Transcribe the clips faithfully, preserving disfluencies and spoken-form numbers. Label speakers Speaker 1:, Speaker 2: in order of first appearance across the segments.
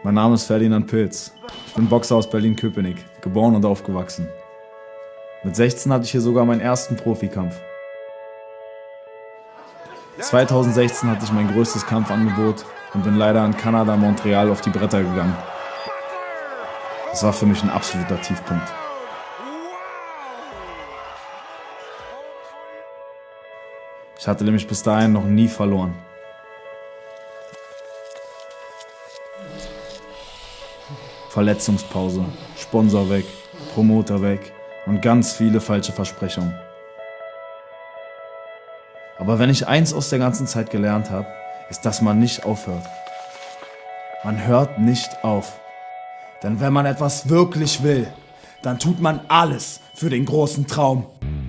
Speaker 1: Mein Name ist Ferdinand Pilz. Ich bin Boxer aus Berlin-Köpenick, geboren und aufgewachsen. Mit sechzehn hatte ich hier sogar meinen ersten Profikampf. zweitausendsechzehn hatte ich mein größtes Kampfangebot und bin leider in Kanada, Montreal auf die Bretter gegangen. Das war für mich ein absoluter Tiefpunkt. Ich hatte nämlich bis dahin noch nie verloren. Verletzungspause, Sponsor weg, Promoter weg und ganz viele falsche Versprechungen. Aber wenn ich eins aus der ganzen Zeit gelernt habe, ist, dass man nicht aufhört. Man hört nicht auf. Denn wenn man etwas wirklich will, dann tut man alles für den großen Traum.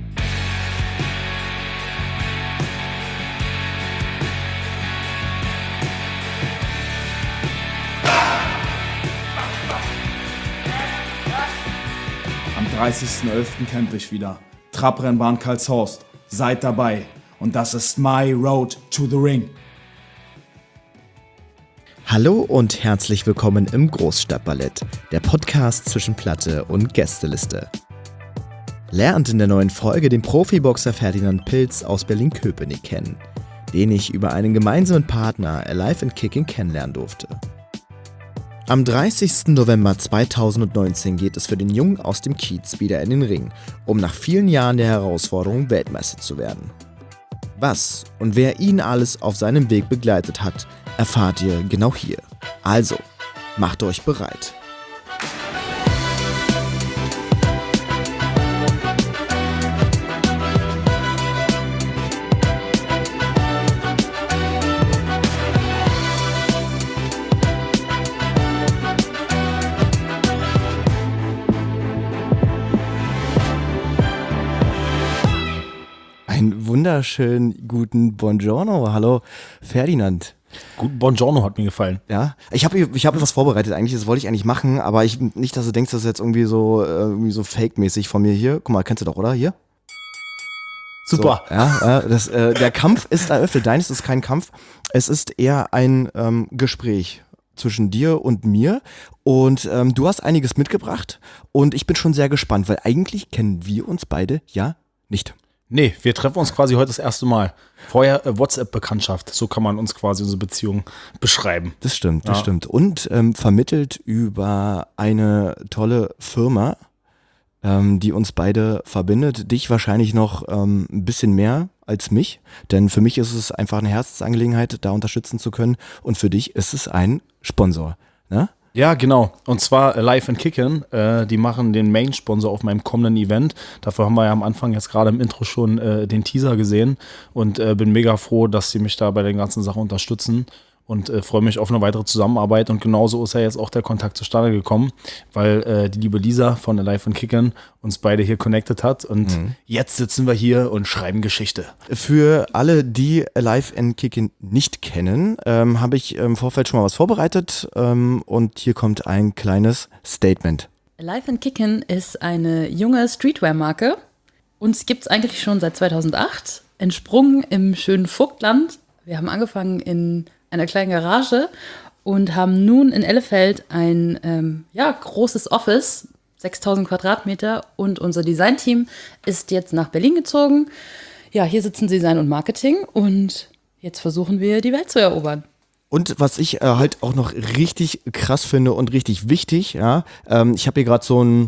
Speaker 1: Am dreißigsten elften campe ich wieder. Trabrennbahn Karlshorst. Seid dabei. Und das ist My Road to the Ring.
Speaker 2: Hallo und herzlich willkommen im Großstadtballett, der Podcast zwischen Platte und Gästeliste. Lernt in der neuen Folge den Profiboxer Ferdinand Pilz aus Berlin-Köpenick kennen, den ich über einen gemeinsamen Partner Alive and Kicking kennenlernen durfte. Am dreißigsten November zweitausendneunzehn geht es für den Jungen aus dem Kiez wieder in den Ring, um nach vielen Jahren der Herausforderung Weltmeister zu werden. Was und wer ihn alles auf seinem Weg begleitet hat, erfahrt ihr genau hier. Also, macht euch bereit. Einen wunderschönen guten Buongiorno. Hallo Ferdinand.
Speaker 3: Gut, Buongiorno hat mir gefallen.
Speaker 2: Ja, ich habe ich hab etwas vorbereitet eigentlich, das wollte ich eigentlich machen, aber ich, nicht, dass du denkst, das ist jetzt irgendwie so, äh, irgendwie so fake-mäßig von mir hier. Guck mal, kennst du doch, oder? Hier?
Speaker 3: Super.
Speaker 2: So, ja, äh, das, äh, der Kampf ist eröffnet. Deines ist kein Kampf, es ist eher ein ähm, Gespräch zwischen dir und mir und ähm, du hast einiges mitgebracht und ich bin schon sehr gespannt, weil eigentlich kennen wir uns beide ja nicht.
Speaker 3: Nee, wir treffen uns quasi heute das erste Mal. Vorher äh, WhatsApp-Bekanntschaft, so kann man uns quasi unsere Beziehung beschreiben.
Speaker 2: Das stimmt, das
Speaker 3: Ja.
Speaker 2: stimmt. Und ähm, vermittelt über eine tolle Firma, ähm, die uns beide verbindet. Dich wahrscheinlich noch ähm, ein bisschen mehr als mich, denn für mich ist es einfach eine Herzensangelegenheit, da unterstützen zu können. Und für dich ist es ein Sponsor, ne?
Speaker 3: Ja, genau. Und zwar Alive and Kicking. Äh, die machen den Main-Sponsor auf meinem kommenden Event. Dafür haben wir ja am Anfang jetzt gerade im Intro schon äh, den Teaser gesehen und äh, bin mega froh, dass sie mich da bei den ganzen Sachen unterstützen und äh, freue mich auf eine weitere Zusammenarbeit. Und genauso ist ja jetzt auch der Kontakt zustande gekommen, weil äh, die liebe Lisa von Alive and Kicking uns beide hier connected hat. Und mhm. jetzt sitzen wir hier und schreiben Geschichte.
Speaker 2: Für alle, die Alive and Kicking nicht kennen, ähm, habe ich im Vorfeld schon mal was vorbereitet ähm, und hier kommt ein kleines Statement.
Speaker 4: Alive and Kicking ist eine junge Streetwear-Marke. Uns gibt es eigentlich schon seit zweitausendacht, entsprungen im schönen Vogtland. Wir haben angefangen in einer kleinen Garage und haben nun in Elefeld ein ähm, ja, großes Office, sechstausend Quadratmeter, und unser Designteam ist jetzt nach Berlin gezogen. Ja, hier sitzen Design und Marketing und jetzt versuchen wir, die Welt zu erobern.
Speaker 2: Und was ich äh, halt auch noch richtig krass finde und richtig wichtig, ja, ähm, ich habe hier gerade so ein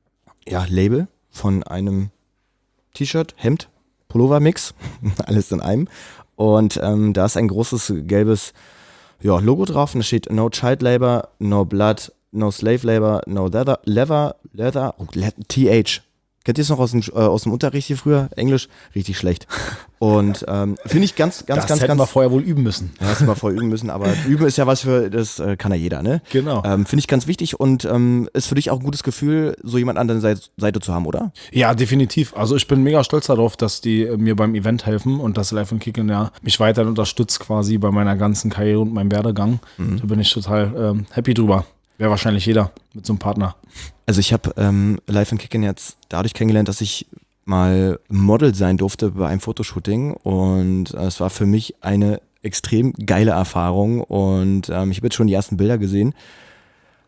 Speaker 2: ja, Label von einem T-Shirt, Hemd, Pullover-Mix, alles in einem. Und ähm, da ist ein großes gelbes ja, Logo drauf und da steht No Child Labor, No Blood, No Slave Labor, No Leather, Leather, Leather, oh, T H. Kennt ihr es noch aus dem, äh, aus dem Unterricht hier früher? Englisch? Richtig schlecht. Und ähm, finde ich ganz, ganz,
Speaker 3: das
Speaker 2: ganz,
Speaker 3: hätten
Speaker 2: ganz...
Speaker 3: wir vorher wohl üben müssen.
Speaker 2: Ja, das hätten wir vorher üben müssen, aber üben ist ja was für, das äh, kann ja jeder, ne?
Speaker 3: Genau.
Speaker 2: Ähm, finde ich ganz wichtig und ähm, ist für dich auch ein gutes Gefühl, so jemand an deiner Seite, Seite zu haben, oder?
Speaker 3: Ja, definitiv. Also ich bin mega stolz darauf, dass die äh, mir beim Event helfen und dass Alive and Kicking ja mich weiterhin unterstützt quasi bei meiner ganzen Karriere und meinem Werdegang. Mhm. Da bin ich total ähm, happy drüber. Wäre wahrscheinlich jeder mit so einem Partner.
Speaker 2: Also ich habe ähm, Alive and Kicking jetzt dadurch kennengelernt, dass ich mal Model sein durfte bei einem Fotoshooting und äh, es war für mich eine extrem geile Erfahrung und ähm, ich habe jetzt schon die ersten Bilder gesehen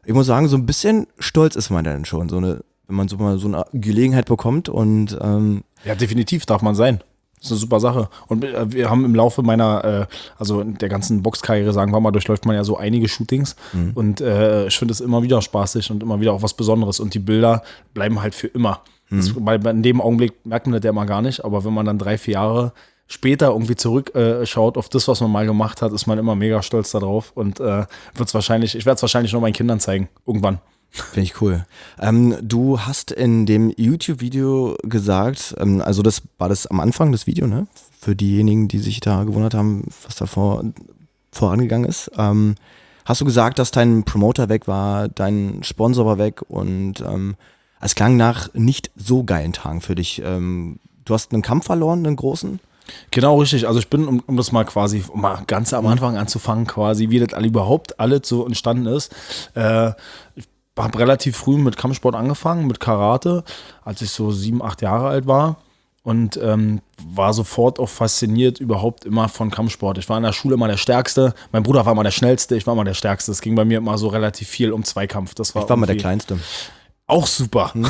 Speaker 2: Ich muss sagen, so ein bisschen stolz ist man dann schon, so eine, wenn man so mal so eine Gelegenheit bekommt und ähm
Speaker 3: Ja, definitiv darf man sein. Das ist eine super Sache. Und wir haben im Laufe meiner, äh, also der ganzen Boxkarriere, sagen wir mal, durchläuft man ja so einige Shootings. Mhm. Und äh, ich finde es immer wieder spaßig und immer wieder auch was Besonderes. Und die Bilder bleiben halt für immer. Mhm. Das, weil in dem Augenblick merkt man das ja immer gar nicht. Aber wenn man dann drei, vier Jahre später irgendwie zurückschaut äh, auf das, was man mal gemacht hat, ist man immer mega stolz darauf. Und äh, wird's wahrscheinlich, ich werde es wahrscheinlich noch meinen Kindern zeigen. Irgendwann.
Speaker 2: Finde ich cool. Ähm, du hast in dem YouTube-Video gesagt, ähm, also das war das am Anfang des Videos, ne? Für diejenigen, die sich da gewundert haben, was da vor, vorangegangen ist. Ähm, hast du gesagt, dass dein Promoter weg war, dein Sponsor war weg und ähm, es klang nach nicht so geilen Tagen für dich. Ähm, du hast einen Kampf verloren, einen großen?
Speaker 3: Genau, richtig. Also ich bin, um, um das mal quasi, um mal ganz am Anfang anzufangen, quasi, wie das alle überhaupt alles so entstanden ist. Äh, ich habe relativ früh mit Kampfsport angefangen, mit Karate, als ich so sieben, acht Jahre alt war. Und ähm, war sofort auch fasziniert überhaupt immer von Kampfsport. Ich war in der Schule immer der Stärkste. Mein Bruder war immer der Schnellste, ich war immer der Stärkste. Es ging bei mir immer so relativ viel um Zweikampf. Das war
Speaker 2: ich war immer der Kleinste.
Speaker 3: Auch super.
Speaker 2: Hm?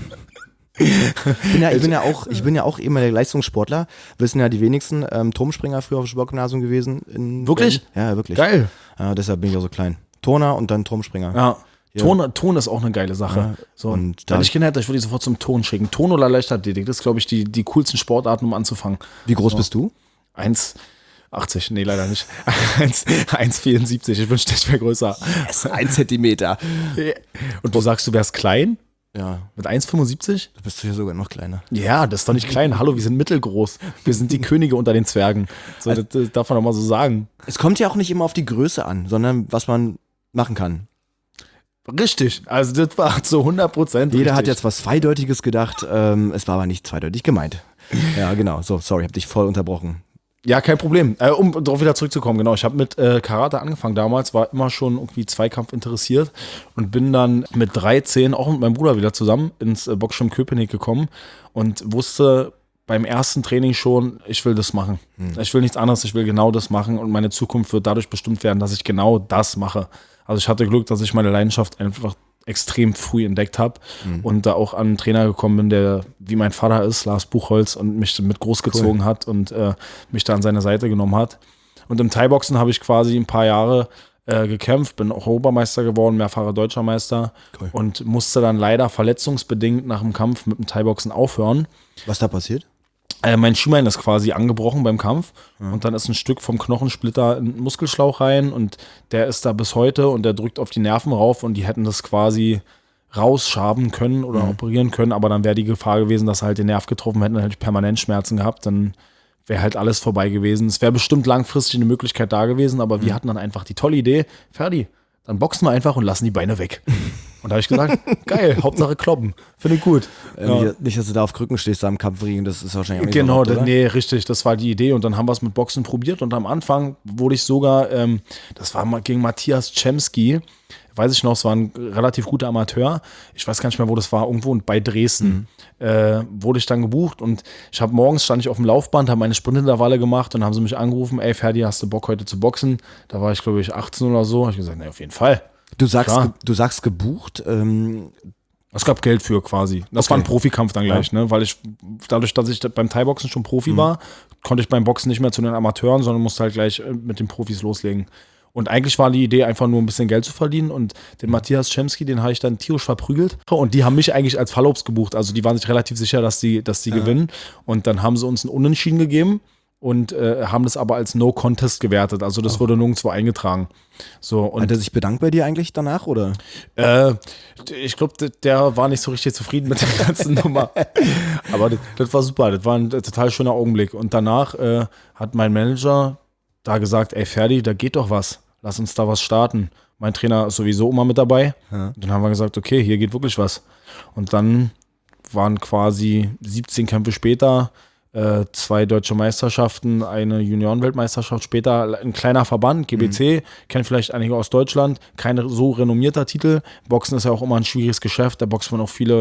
Speaker 2: Ich bin, ja, ich, bin ja auch, ich bin ja auch immer der Leistungssportler. Wissen ja die wenigsten. Ähm, Turmspringer früher auf dem Sportgymnasium gewesen. In
Speaker 3: wirklich?
Speaker 2: Berlin. Ja, wirklich.
Speaker 3: Geil.
Speaker 2: Äh, deshalb bin ich auch so klein. Turner und dann Turmspringer.
Speaker 3: Ja. Ja. Ton, Ton ist auch eine geile Sache. Ja, so. Und wenn ich Kinder hätte, ich würde die sofort zum Ton schicken. Ton oder Leichtathletik, das ist, glaube ich, die, die coolsten Sportarten, um anzufangen.
Speaker 2: Wie groß
Speaker 3: so.
Speaker 2: bist du?
Speaker 3: eins achtzig, nee, leider nicht. eins vierundsiebzig, ich wünschte, ich wäre größer.
Speaker 2: Yes, ein Zentimeter.
Speaker 3: Und du sagst, du wärst klein?
Speaker 2: Ja.
Speaker 3: Mit eins fünfundsiebzig?
Speaker 2: Da bist du ja sogar noch kleiner.
Speaker 3: Ja, das ist doch nicht klein. Hallo, wir sind mittelgroß. Wir sind die Könige unter den Zwergen. So, das, das darf man doch mal so sagen.
Speaker 2: Es kommt ja auch nicht immer auf die Größe an, sondern was man machen kann.
Speaker 3: Richtig, also das war zu hundert Prozent
Speaker 2: Jeder
Speaker 3: richtig.
Speaker 2: hat jetzt was Zweideutiges gedacht, ähm, es war aber nicht zweideutig gemeint. Ja, genau, so, sorry, hab dich voll unterbrochen.
Speaker 3: Ja, kein Problem. Äh, um darauf wieder zurückzukommen, genau. Ich habe mit äh, Karate angefangen damals, war immer schon irgendwie Zweikampf interessiert und bin dann mit dreizehn auch mit meinem Bruder wieder zusammen ins äh, Boxgym Köpenick gekommen und wusste beim ersten Training schon, ich will das machen. Hm. Ich will nichts anderes, ich will genau das machen und meine Zukunft wird dadurch bestimmt werden, dass ich genau das mache. Also ich hatte Glück, dass ich meine Leidenschaft einfach extrem früh entdeckt habe mhm. und da auch an einen Trainer gekommen bin, der wie mein Vater ist, Lars Buchholz, und mich mit großgezogen cool. hat und äh, mich da an seine Seite genommen hat. Und im Thai-Boxen habe ich quasi ein paar Jahre äh, gekämpft, bin auch Obermeister geworden, mehrfacher Deutscher Meister cool. und musste dann leider verletzungsbedingt nach dem Kampf mit dem Thai-Boxen aufhören.
Speaker 2: Was da passiert?
Speaker 3: Äh, mein Schienbein ist quasi angebrochen beim Kampf ja. und dann ist ein Stück vom Knochensplitter in den Muskelschlauch rein und der ist da bis heute und der drückt auf die Nerven rauf und die hätten das quasi rausschaben können oder mhm. operieren können, aber dann wäre die Gefahr gewesen, dass sie halt den Nerv getroffen hätten, dann hätte ich permanent Schmerzen gehabt, dann wäre halt alles vorbei gewesen. Es wäre bestimmt langfristig eine Möglichkeit da gewesen, aber mhm. wir hatten dann einfach die tolle Idee, Ferdi, dann boxen wir einfach und lassen die Beine weg. Und da habe ich gesagt, geil, Hauptsache kloppen. Finde ich gut.
Speaker 2: Äh, ja. Nicht, dass du da auf Krücken stehst, da am Kampfring, das ist wahrscheinlich auch nicht
Speaker 3: genau,
Speaker 2: so laut,
Speaker 3: nee, richtig, das war die Idee. Und dann haben wir es mit Boxen probiert. Und am Anfang wurde ich sogar, ähm, das war mal gegen Matthias Czemski, weiß ich noch, es war ein relativ guter Amateur. Ich weiß gar nicht mehr, wo das war, irgendwo bei Dresden. Mhm. Äh, wurde ich dann gebucht und ich habe morgens, stand ich auf dem Laufband, habe meine Sprintintervalle gemacht und haben sie mich angerufen, ey Ferdi, hast du Bock heute zu boxen? Da war ich, glaube ich, achtzehn oder so. Habe ich gesagt, nee, auf jeden Fall.
Speaker 2: Du sagst, ge- du sagst gebucht. Ähm
Speaker 3: es gab Geld für quasi. Das okay. war ein Profikampf dann gleich, ja. ne? Weil ich, dadurch, dass ich beim Thai-Boxen schon Profi mhm. war, konnte ich beim Boxen nicht mehr zu den Amateuren, sondern musste halt gleich mit den Profis loslegen. Und eigentlich war die Idee, einfach nur ein bisschen Geld zu verdienen. Und den Matthias Czemski, den habe ich dann tierisch verprügelt. Und die haben mich eigentlich als Fallobst gebucht. Also die waren sich relativ sicher, dass die, dass die ja. gewinnen. Und dann haben sie uns einen Unentschieden gegeben. Und äh, haben das aber als No-Contest gewertet. Also das oh. wurde nirgendwo eingetragen. So, und
Speaker 2: hat er sich bedankt bei dir eigentlich danach, oder?
Speaker 3: Äh, ich glaube, der war nicht so richtig zufrieden mit der ganzen Nummer. Aber das, das war super. Das war ein total schöner Augenblick. Und danach äh, hat mein Manager da gesagt, ey Ferdi, da geht doch was. Lass uns da was starten. Mein Trainer ist sowieso immer mit dabei. Ja. Und dann haben wir gesagt, okay, hier geht wirklich was. Und dann waren quasi siebzehn Kämpfe später Äh, zwei deutsche Meisterschaften, eine Juniorenweltmeisterschaft, später ein kleiner Verband, G B C, mhm. kennen vielleicht einige aus Deutschland, kein so renommierter Titel. Boxen ist ja auch immer ein schwieriges Geschäft, da boxt man auch viele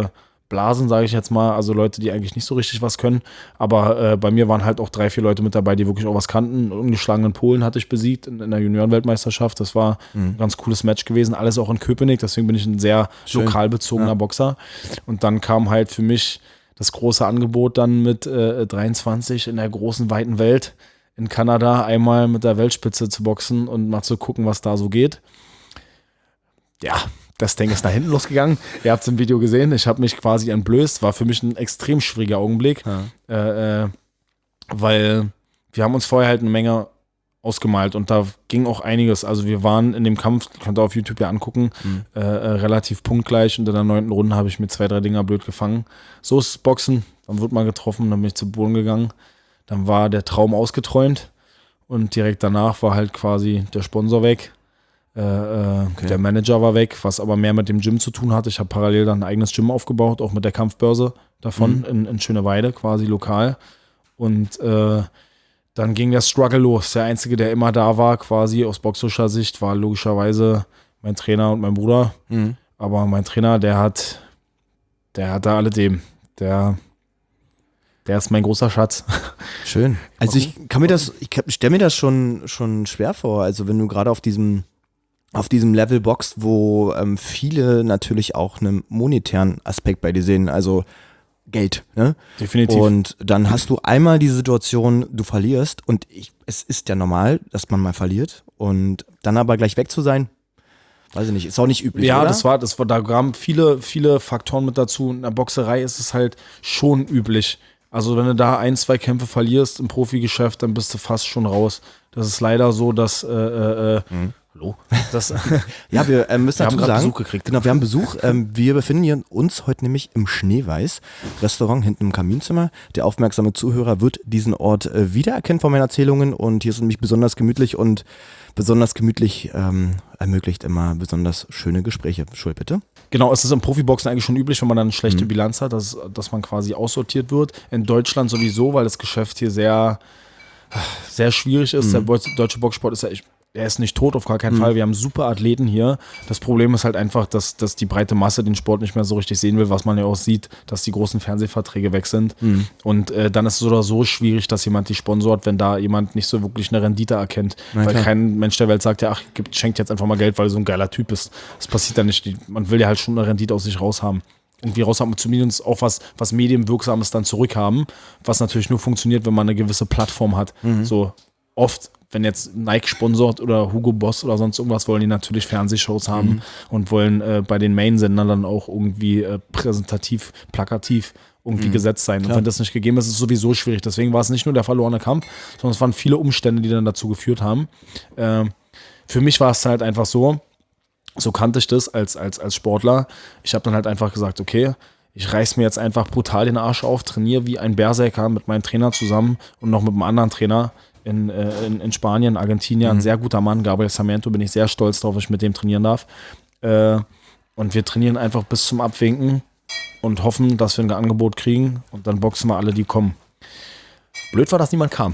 Speaker 3: Blasen, sage ich jetzt mal, also Leute, die eigentlich nicht so richtig was können, aber äh, bei mir waren halt auch drei, vier Leute mit dabei, die wirklich auch was kannten. Ungeschlagenen Polen hatte ich besiegt in, in der Juniorenweltmeisterschaft, das war mhm. ein ganz cooles Match gewesen, alles auch in Köpenick, deswegen bin ich ein sehr Schön. lokal bezogener ja. Boxer und dann kam halt für mich das große Angebot dann mit äh, dreiundzwanzig in der großen, weiten Welt in Kanada einmal mit der Weltspitze zu boxen und mal zu gucken, was da so geht. Ja, das Ding ist nach hinten losgegangen. Ihr habt es im Video gesehen. Ich habe mich quasi entblößt. War für mich ein extrem schwieriger Augenblick, ja. äh, äh, weil wir haben uns vorher halt eine Menge ausgemalt und da ging auch einiges. Also wir waren in dem Kampf, könnt ihr auf YouTube ja angucken, mhm. äh, äh, relativ punktgleich und in der neunten Runde habe ich mir zwei, drei Dinger blöd gefangen. So ist Boxen. Dann wird man getroffen, dann bin ich zu Boden gegangen. Dann war der Traum ausgeträumt und direkt danach war halt quasi der Sponsor weg. Äh, okay. Der Manager war weg, was aber mehr mit dem Gym zu tun hatte. Ich habe parallel dann ein eigenes Gym aufgebaut, auch mit der Kampfbörse davon mhm. in, in Schöneweide, quasi lokal. Und äh, dann ging der Struggle los. Der Einzige, der immer da war, quasi aus boxerischer Sicht, war logischerweise mein Trainer und mein Bruder. Mhm. Aber mein Trainer, der hat, der hat da alledem. Der, der ist mein großer Schatz.
Speaker 2: Schön. Also ich kann mir das, ich stelle mir das schon, schon schwer vor. Also wenn du gerade auf diesem auf diesem Level boxt, wo ähm, viele natürlich auch einen monetären Aspekt bei dir sehen, also Geld. Ne?
Speaker 3: Definitiv.
Speaker 2: Und dann hast du einmal die Situation, du verlierst und ich, es ist ja normal, dass man mal verliert und dann aber gleich weg zu sein, weiß ich nicht, ist auch nicht üblich,
Speaker 3: ja,
Speaker 2: oder?
Speaker 3: das war, das war, da kamen viele, viele Faktoren mit dazu. In der Boxerei ist es halt schon üblich. Also wenn du da ein, zwei Kämpfe verlierst im Profigeschäft, dann bist du fast schon raus. Das ist leider so, dass äh, äh, mhm. Hallo? Das,
Speaker 2: ja, wir äh, müssen
Speaker 3: wir
Speaker 2: dazu
Speaker 3: haben
Speaker 2: sagen,
Speaker 3: Besuch gekriegt.
Speaker 2: Genau, wir haben Besuch. Ähm, wir befinden hier uns heute nämlich im Schneeweiß Restaurant hinten im Kaminzimmer. Der aufmerksame Zuhörer wird diesen Ort äh, wiedererkennen von meinen Erzählungen und hier ist nämlich besonders gemütlich und besonders gemütlich ähm, ermöglicht immer besonders schöne Gespräche. Schuld, bitte.
Speaker 3: Genau, es ist im Profiboxen eigentlich schon üblich, wenn man dann eine schlechte mhm. Bilanz hat, dass, dass man quasi aussortiert wird. In Deutschland sowieso, weil das Geschäft hier sehr, sehr schwierig ist. Mhm. Der deutsche Boxsport ist ja echt Er ist nicht tot, auf gar keinen mhm. Fall. Wir haben super Athleten hier. Das Problem ist halt einfach, dass, dass die breite Masse den Sport nicht mehr so richtig sehen will, was man ja auch sieht, dass die großen Fernsehverträge weg sind. Mhm. Und äh, dann ist es so oder so schwierig, dass jemand die sponsort, wenn da jemand nicht so wirklich eine Rendite erkennt. Na, weil klar. Kein Mensch der Welt sagt ja, ach, gibt, schenkt jetzt einfach mal Geld, weil er so ein geiler Typ ist. Das passiert ja nicht. Man will ja halt schon eine Rendite aus sich raus haben. Irgendwie raus haben und zumindest auch was, was Medienwirksames dann zurückhaben, was natürlich nur funktioniert, wenn man eine gewisse Plattform hat. Mhm. So oft, wenn jetzt Nike sponsort oder Hugo Boss oder sonst irgendwas, wollen die natürlich Fernsehshows haben mhm. und wollen äh, bei den Main-Sendern dann auch irgendwie äh, präsentativ, plakativ irgendwie mhm. gesetzt sein. Klar. Und wenn das nicht gegeben ist, ist es sowieso schwierig. Deswegen war es nicht nur der verlorene Kampf, sondern es waren viele Umstände, die dann dazu geführt haben. Äh, für mich war es halt einfach so, so kannte ich das als, als, als Sportler. Ich habe dann halt einfach gesagt, okay, ich reiß mir jetzt einfach brutal den Arsch auf, trainiere wie ein Berserker mit meinem Trainer zusammen und noch mit einem anderen Trainer in, in, in Spanien, Argentinien, mhm. ein sehr guter Mann, Gabriel Sarmiento, bin ich sehr stolz drauf, dass ich mit dem trainieren darf. Äh, und wir trainieren einfach bis zum Abwinken und hoffen, dass wir ein Angebot kriegen und dann boxen wir alle, die kommen. Blöd war, dass niemand kam.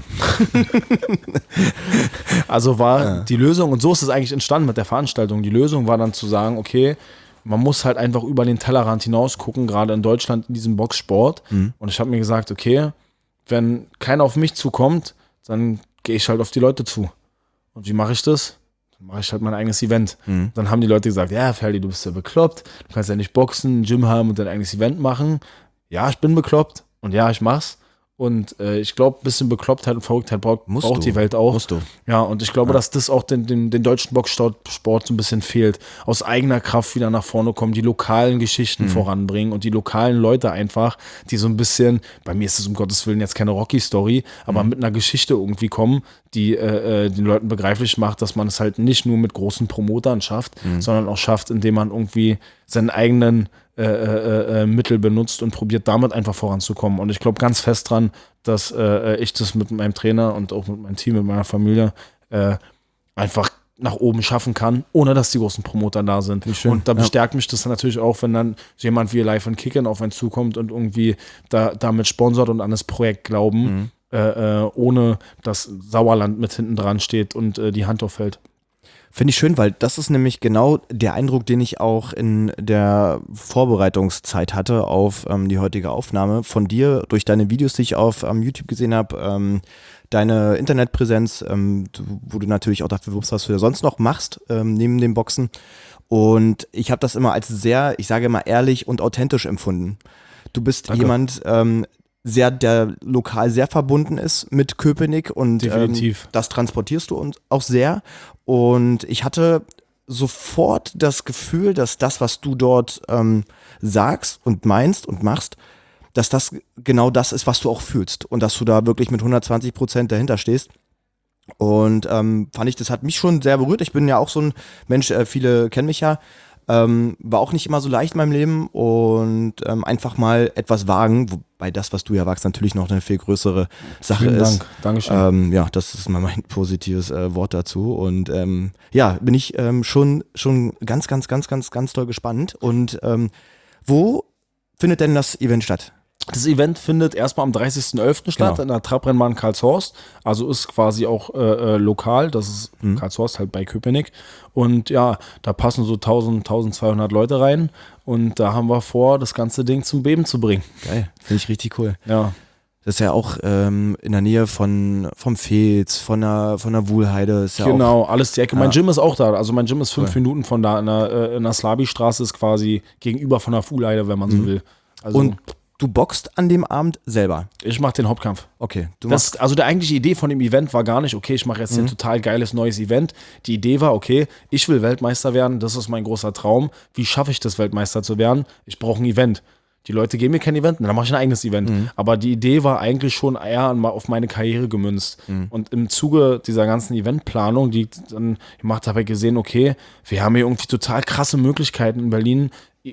Speaker 3: Also war ja. die Lösung, und so ist es eigentlich entstanden mit der Veranstaltung, die Lösung war dann zu sagen, okay, man muss halt einfach über den Tellerrand hinaus gucken, gerade in Deutschland in diesem Boxsport. Mhm. Und ich habe mir gesagt, okay, wenn keiner auf mich zukommt, dann gehe ich halt auf die Leute zu. Und wie mache ich das? Dann mache ich halt mein eigenes Event. Mhm. Dann haben die Leute gesagt, ja, Ferdi, du bist ja bekloppt, du kannst ja nicht boxen, ein Gym haben und dein eigenes Event machen. Ja, ich bin bekloppt und ja, ich mach's. Und äh, ich glaube, ein bisschen Beklopptheit und Verrücktheit braucht, braucht die Welt auch.
Speaker 2: Musst du.
Speaker 3: Ja, und ich glaube, ja. dass das auch den, den, den deutschen Boxsport so ein bisschen fehlt. Aus eigener Kraft wieder nach vorne kommen, die lokalen Geschichten mhm. voranbringen und die lokalen Leute einfach, die so ein bisschen, bei mir ist es um Gottes Willen jetzt keine Rocky-Story, aber mhm. mit einer Geschichte irgendwie kommen, die äh, den Leuten begreiflich macht, dass man es halt nicht nur mit großen Promotern schafft, mhm. sondern auch schafft, indem man irgendwie seinen eigenen Äh, äh, äh, Mittel benutzt und probiert damit einfach voranzukommen. Und ich glaube ganz fest dran, dass äh, ich das mit meinem Trainer und auch mit meinem Team, mit meiner Familie äh, einfach nach oben schaffen kann, ohne dass die großen Promoter da sind. Und da bestärkt ja. mich das natürlich auch, wenn dann jemand wie Live and Kicken auf einen zukommt und irgendwie da, damit sponsort und an das Projekt glauben, mhm. äh, äh, ohne dass Sauerland mit hinten dran steht und äh, die Hand auffällt.
Speaker 2: Finde ich schön, weil das ist nämlich genau der Eindruck, den ich auch in der Vorbereitungszeit hatte auf ähm, die heutige Aufnahme von dir, durch deine Videos, die ich auf ähm, YouTube gesehen habe, ähm, deine Internetpräsenz, ähm, du, wo du natürlich auch dafür wirbst, was du ja sonst noch machst, ähm, neben dem Boxen. Und ich habe das immer als sehr, ich sage immer ehrlich und authentisch empfunden. Du bist
Speaker 3: Danke.
Speaker 2: jemand, ähm, sehr, der lokal sehr verbunden ist mit Köpenick und
Speaker 3: Definitiv.
Speaker 2: Ähm, das transportierst du uns auch sehr. Und ich hatte sofort das Gefühl, dass das, was du dort ähm, sagst und meinst und machst, dass das genau das ist, was du auch fühlst und dass du da wirklich mit hundertzwanzig Prozent dahinter stehst. Und ähm, fand ich, das hat mich schon sehr berührt. Ich bin ja auch so ein Mensch, äh, viele kennen mich ja. Ähm, war auch nicht immer so leicht in meinem Leben und ähm, einfach mal etwas wagen, wobei das, was du ja wagst, natürlich noch eine viel größere Sache
Speaker 3: Vielen
Speaker 2: ist.
Speaker 3: Dank. Dankeschön.
Speaker 2: Ähm, ja, das ist mal mein positives äh, Wort dazu und ähm, ja, bin ich ähm, schon, schon ganz, ganz, ganz, ganz, ganz doll gespannt. Und ähm, wo findet denn das Event statt?
Speaker 3: Das Event findet erstmal am dreißigsten elften statt,
Speaker 2: Genau.
Speaker 3: in der Trabrennbahn Karlshorst. Also ist quasi auch äh, äh, lokal, das ist
Speaker 2: Mhm.
Speaker 3: Karlshorst halt bei Köpenick. Und ja, da passen so tausend, tausendzweihundert Leute rein. Und da haben wir vor, das ganze Ding zum Beben zu bringen.
Speaker 2: Geil, finde ich richtig cool.
Speaker 3: Ja,
Speaker 2: Das ist ja auch ähm, in der Nähe von vom Fez, von der, von der Wuhlheide. Ist ja
Speaker 3: genau,
Speaker 2: auch,
Speaker 3: alles die Ecke. Mein
Speaker 2: Ja.
Speaker 3: Gym ist auch da. Also mein Gym ist fünf
Speaker 2: Cool.
Speaker 3: Minuten von da. In der, äh, in der Slabi-Straße ist quasi gegenüber von der Fuhleide, wenn man so
Speaker 2: Mhm.
Speaker 3: will. Also
Speaker 2: Und du boxt an dem Abend selber.
Speaker 3: ich mache den Hauptkampf.
Speaker 2: Okay, du machst.
Speaker 3: Das, also die eigentliche Idee von dem Event war gar nicht, okay, ich mache jetzt ein total geiles neues Event. Die Idee war, okay, ich will Weltmeister werden, das ist mein großer Traum. Wie schaffe ich das, Weltmeister zu werden? Ich brauche ein Event. Die Leute geben mir kein Event, dann mache ich ein eigenes Event. Aber die Idee war eigentlich schon eher an- auf meine Karriere gemünzt. Und im Zuge dieser ganzen Eventplanung, die ich dann gemacht habe, habe ich gesehen, okay, wir haben hier irgendwie total krasse Möglichkeiten in Berlin,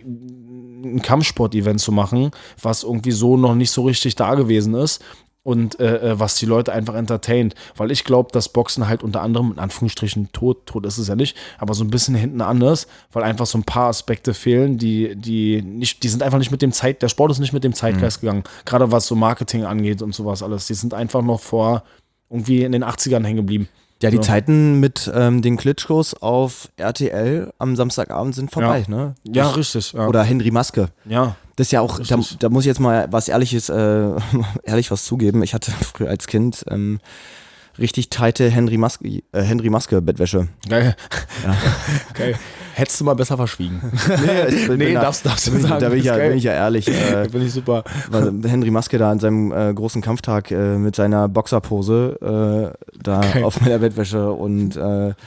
Speaker 3: ein Kampfsport-Event zu machen, was irgendwie so noch nicht so richtig da gewesen ist und äh, was die Leute einfach entertaint. Weil ich glaube, dass Boxen halt unter anderem, in Anführungsstrichen, tot, tot ist es ja nicht, aber so ein bisschen hinten anders, weil einfach so ein paar Aspekte fehlen, die, die nicht, die sind einfach nicht mit dem Zeit, der Sport ist nicht mit dem Zeitgeist gegangen. Gerade was so Marketing angeht und sowas alles. Die sind einfach noch vor irgendwie in den achtzigern hängen geblieben.
Speaker 2: Ja, die
Speaker 3: Ja.
Speaker 2: Zeiten mit ähm, den Klitschkos auf R T L am Samstagabend sind vorbei, ne?
Speaker 3: Ja, richtig. Ja.
Speaker 2: Oder Henry Maske.
Speaker 3: ja.
Speaker 2: Das ist ja auch, da,
Speaker 3: Richtig.
Speaker 2: da muss ich jetzt mal was Ehrliches, äh, ehrlich was zugeben. Ich hatte früher als Kind ähm, richtig tighte Henry Maske, äh, Henry Maske Bettwäsche.
Speaker 3: Geil. Geil. Hättest du mal besser verschwiegen.
Speaker 2: Nee, ich bin,
Speaker 3: Nee,
Speaker 2: bin da,
Speaker 3: darfst- darfst du
Speaker 2: da bin ich-
Speaker 3: sagen,
Speaker 2: Da bin ich, ja,
Speaker 3: ist geil.
Speaker 2: bin ich ja ehrlich. Äh,
Speaker 3: Finde ich super.
Speaker 2: weil Henry Maske da an seinem äh, großen Kampftag äh, mit seiner Boxerpose äh, da
Speaker 3: Okay.
Speaker 2: auf meiner Bettwäsche und äh, immer-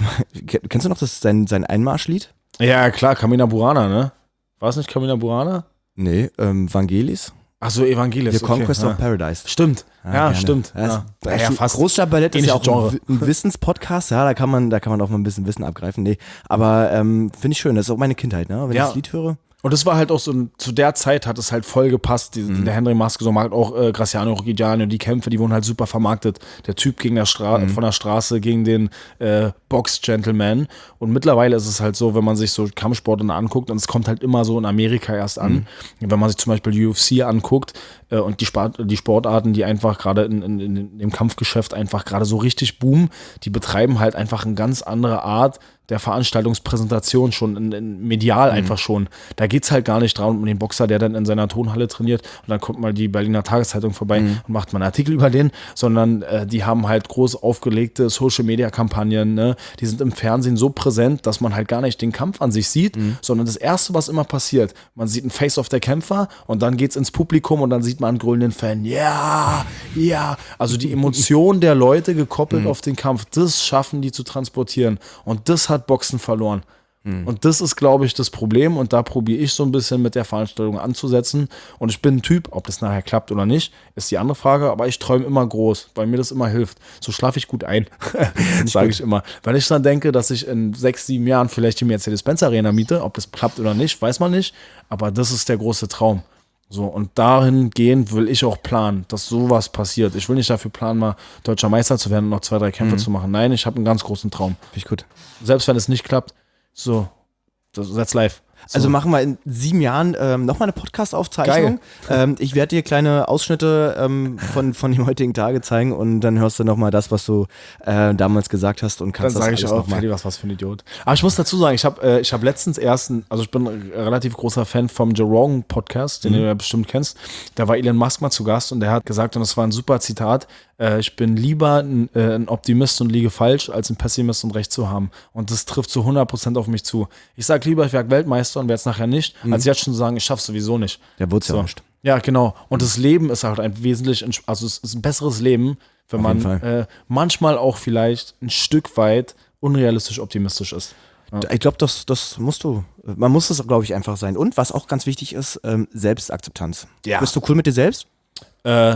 Speaker 2: kennst du noch das sein, sein Einmarschlied?
Speaker 3: Ja, klar, Kamina Burana, ne? War es nicht Kamina Burana?
Speaker 2: Nee, ähm, Vangelis?
Speaker 3: Achso, Evangelis.
Speaker 2: The Conquest
Speaker 3: okay,
Speaker 2: of
Speaker 3: ja.
Speaker 2: Paradise.
Speaker 3: Stimmt.
Speaker 2: Ja,
Speaker 3: Ja,
Speaker 2: gerne.
Speaker 3: stimmt.
Speaker 2: Ja,
Speaker 3: Ja.
Speaker 2: ja,
Speaker 3: Ja,
Speaker 2: ja,
Speaker 3: fast.
Speaker 2: Großstadtballett ist ja auch
Speaker 3: ähnliches
Speaker 2: ein, Wi- ein Wissenspodcast, ja, da kann man, da kann man auch mal ein bisschen Wissen abgreifen. Nee, aber ähm, finde ich schön, das ist auch meine Kindheit, ne? Wenn
Speaker 3: Ja.
Speaker 2: ich das Lied höre.
Speaker 3: Und es war halt auch so, ein- zu der Zeit hat es halt voll gepasst, die,
Speaker 2: Mhm.
Speaker 3: der Henry Maske, so mag auch äh, Graciano Rocchigiani und die Kämpfe, die wurden halt super vermarktet. Der Typ gegen der Stra
Speaker 2: Mhm.
Speaker 3: von der Straße gegen den äh, Box-Gentleman. Und mittlerweile ist es halt so, wenn man sich so Kampfsport anguckt, und es kommt halt immer so in Amerika erst an.
Speaker 2: Mhm.
Speaker 3: Wenn man sich zum Beispiel U F C anguckt äh, und die, Sport, die Sportarten, die einfach gerade in, in, in dem Kampfgeschäft einfach gerade so richtig boomen, die betreiben halt einfach eine ganz andere Art der Veranstaltungspräsentation schon, in, in medial einfach schon. Da geht es halt gar nicht darum, um den Boxer, der dann in seiner Tonhalle trainiert und dann kommt mal die Berliner Tageszeitung vorbei und macht mal einen Artikel über den, sondern äh, die haben halt groß aufgelegte Social-Media-Kampagnen, ne? Die sind im Fernsehen so präsent, dass man halt gar nicht den Kampf an sich sieht, sondern das Erste, was immer passiert, man sieht ein Face-Off der Kämpfer und dann geht's ins Publikum und dann sieht man einen grölenden Fan, ja, ja, also die Emotion der Leute gekoppelt auf den Kampf, das schaffen die zu transportieren und das hat Boxen verloren. Und das ist, glaube ich, das Problem und da probiere ich so ein bisschen mit der Veranstaltung anzusetzen und ich bin ein Typ, ob das nachher klappt oder nicht, ist die andere Frage, aber ich träume immer groß, weil mir das immer hilft. So schlafe ich gut ein, sage ich immer. Wenn ich dann denke, dass ich in sechs, sieben Jahren vielleicht die Mercedes-Benz Arena miete, ob das klappt oder nicht, weiß man nicht, aber das ist der große Traum. So, und dahingehend will ich auch planen, dass sowas passiert. Ich will nicht dafür planen, mal deutscher Meister zu werden und noch zwei, drei Kämpfe zu machen. Nein, ich habe einen ganz großen Traum.
Speaker 2: Finde ich gut.
Speaker 3: Selbst wenn es nicht klappt, so, das, that's life.
Speaker 2: Also machen wir in sieben Jahren ähm, nochmal eine Podcast-Aufzeichnung. Ähm, ich werde dir kleine Ausschnitte ähm, von, von dem heutigen Tage zeigen und dann hörst du nochmal das, was du äh, damals gesagt hast und kannst
Speaker 3: Dann
Speaker 2: das
Speaker 3: sage ich
Speaker 2: alles
Speaker 3: auch,
Speaker 2: nochmal.
Speaker 3: Freddy, was was für ein Idiot. Aber ich muss dazu sagen, ich habe äh, ich hab letztens erst, ein, also ich bin ein relativ großer Fan vom Joe Rogan Podcast, den mhm. du ja bestimmt kennst. Da war Elon Musk mal zu Gast und der hat gesagt, und das war ein super Zitat, äh, ich bin lieber ein, äh, ein Optimist und liege falsch, als ein Pessimist und Recht zu haben. Und das trifft zu hundert Prozent auf mich zu. Ich sage lieber, ich werde Weltmeister und werde es nachher nicht, mhm. als jetzt schon zu sagen, ich schaff's sowieso nicht.
Speaker 2: Der wurde es
Speaker 3: so.
Speaker 2: ja nicht.
Speaker 3: Ja, genau. Und das Leben ist halt ein wesentlich, also es ist ein besseres Leben, wenn
Speaker 2: Auf
Speaker 3: man äh, manchmal auch vielleicht ein Stück weit unrealistisch optimistisch ist. Ja.
Speaker 2: Ich glaube, das, das musst du, man muss das, glaube ich, einfach sein. Und was auch ganz wichtig ist, ähm, Selbstakzeptanz.
Speaker 3: Ja.
Speaker 2: Bist du cool mit dir selbst?
Speaker 3: Äh,